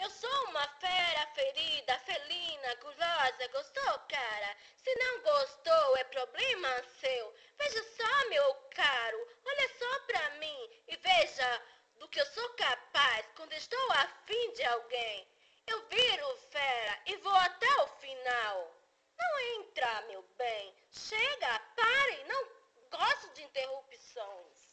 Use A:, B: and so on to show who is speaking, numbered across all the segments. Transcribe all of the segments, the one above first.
A: Eu sou uma fera ferida, felina, gulosa, gostou, cara? Se não gostou, é problema seu. Veja só, meu caro, olha só pra mim e veja do que eu sou capaz quando estou afim de alguém. Eu viro fera e vou até o final. Não entra, meu bem. Chega, pare, não gosto de interrupções.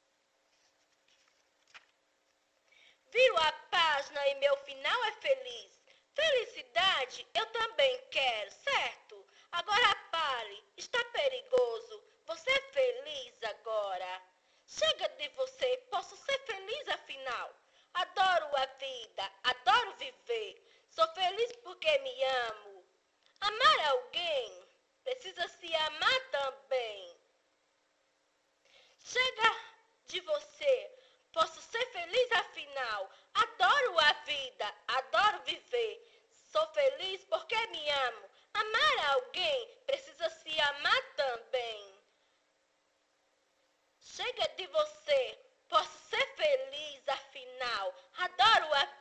A: Viro a página e meu final é feliz. Felicidade eu também quero, certo? Agora pare, está perigoso. Você é feliz agora. Chega de você, posso ser feliz afinal. Adoro a vida, adoro viver. Sou feliz porque me amo. Amar alguém precisa se amar também. Chega de você. Posso ser feliz afinal. Adoro a vida, adoro viver. Sou feliz porque me amo. Amar alguém precisa se amar também. Chega de você. Posso ser feliz afinal. Adoro a